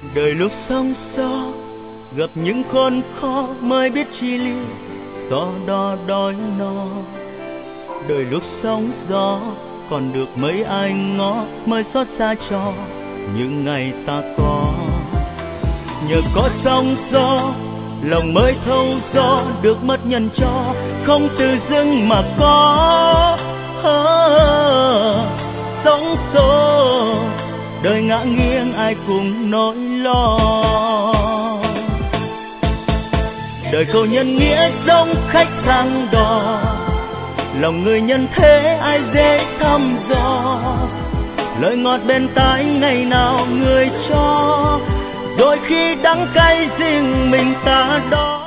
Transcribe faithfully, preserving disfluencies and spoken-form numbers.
Đời lúc sóng gió gặp những khốn khó mới biết chi ly so đo đói no. Đời lúc sóng gió còn được mấy ai ngó mới xót xa cho những ngày ta có. Nhờ có sóng gió lòng mới thâu gió được mất nhân cho, không từ dưng mà có sóng xô đời ngã nghiêng ai cùng nỗi lo. Đời cầu nhân nghĩa giống khách sang đò, lòng người nhân thế ai dễ thăm dò. Lời ngọt bên tai ngày nào người cho, rồi khi đắng cay riêng mình ta đó.